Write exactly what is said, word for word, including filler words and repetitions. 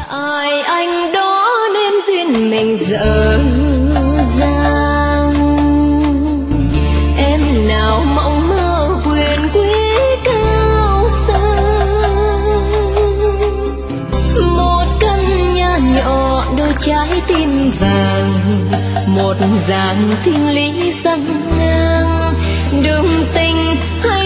Ai anh đó nên duyên mình dở dang, em nào mộng mơ quyền quý cao sang. Một căn nhà nhỏ đôi trái tim vàng, một dáng thiên lý dâng ngang đường tình.